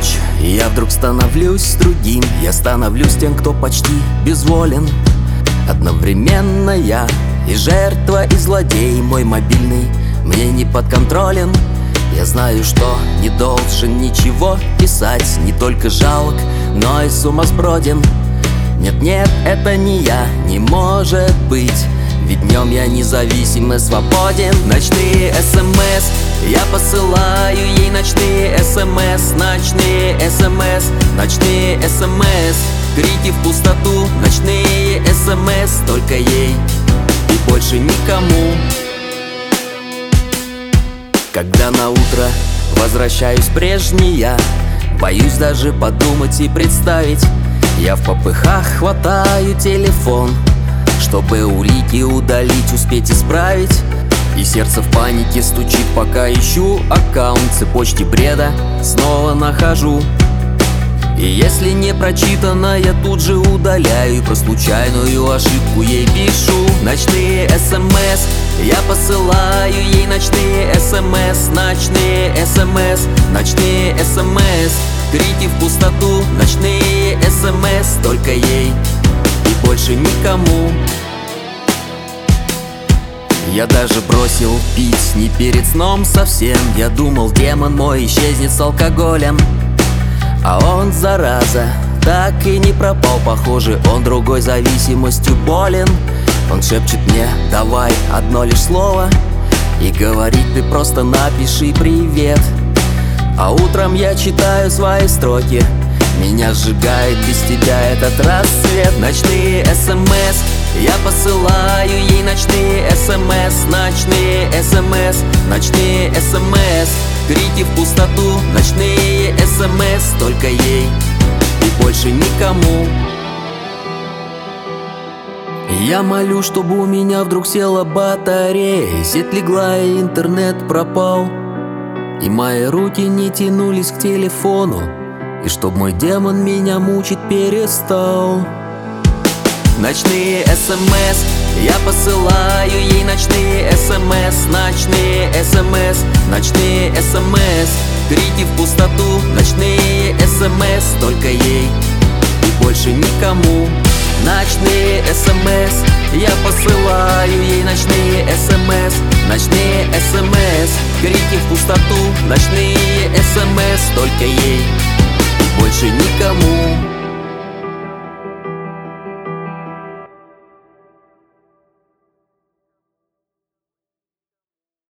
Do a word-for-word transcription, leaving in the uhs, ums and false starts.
ночь, и я вдруг становлюсь другим. Я становлюсь тем, кто почти безволен. Одновременно я и жертва, и злодей. Мой мобильный мне не подконтролен. Я знаю, что не должен ничего писать. Не только жалок, но и сумасброден. Нет-нет, это не я, не может быть. Ведь днем я независим и свободен. Ночные смс, я посылаю ей ночные смс. Ночные смс, ночные смс. Крики в пустоту, ночные смс. Только ей и больше никому. Когда на утро возвращаюсь прежний я, боюсь даже подумать и представить. Я в попыхах хватаю телефон, чтобы улики удалить, успеть исправить. И сердце в панике стучит, пока ищу аккаунт. Цепочки бреда снова нахожу. И если не прочитано, я тут же удаляю. И про случайную ошибку ей пишу. Ночные смс, я посылаю ей ночные смс. Ночные смс, ночные смс. Крики в пустоту, ночные смс. Только ей и больше никому. Я даже бросил пить не перед сном совсем. Я думал, демон мой исчезнет с алкоголем. А он, зараза, так и не пропал. Похоже, он другой зависимостью болен. Он шепчет мне: давай одно лишь слово, и говорит: ты просто напиши привет. А утром я читаю свои строки. Меня сжигает без тебя этот рассвет. Ночные смс, я посылаю ей ночные смс. Ночные смс, ночные смс. Крики в пустоту, ночные смс. Только ей и больше никому. Я молю, чтобы у меня вдруг села батарея. Сеть легла и интернет пропал, и мои руки не тянулись к телефону, и чтоб мой демон меня мучить перестал. Ночные смс, я посылаю ей ночные смс. Ночные смс, ночные смс. Крики в пустоту, ночные смс. Только ей и больше никому. Ночные смс, я посылаю ей ночные смс. Ночные смс. Крики в пустоту, ночные смс. Только ей и больше никому.